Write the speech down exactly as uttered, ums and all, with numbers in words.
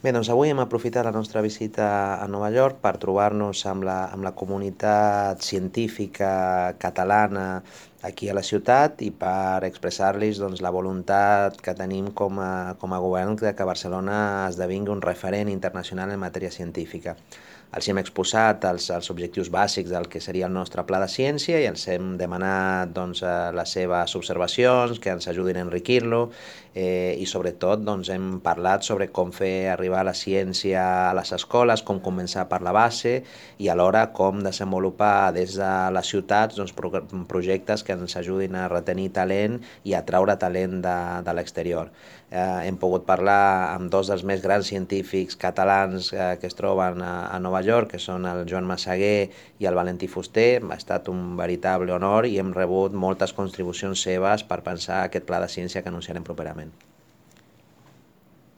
Bé, doncs avui hem aprofitat la nostra visita a Nova York per trobar-nos amb la, amb la comunitat científica catalana aquí a la ciutat i per expressar-los doncs, la voluntat que tenim com a, com a govern de que Barcelona esdevingui un referent internacional en matèria científica. Els hem exposat els, els objectius bàsics del que seria el nostre pla de ciència i els hem demanat doncs, les seves observacions, que ens ajudin a enriquir-lo eh, i sobretot doncs, hem parlat sobre com fer arribar la ciència a les escoles, com començar per la base i alhora com desenvolupar des de les ciutats doncs, pro projectes que ens ajudin a retenir talent i atraure talent de, de l'exterior. Eh, hem pogut parlar amb dos dels més grans científics catalans eh, que es troben a, a Nova York, que són el Joan Massaguer i el Valentí Fuster. Ha estat un veritable honor i hem rebut moltes contribucions seves per pensar aquest pla de ciència que anunciarem properament.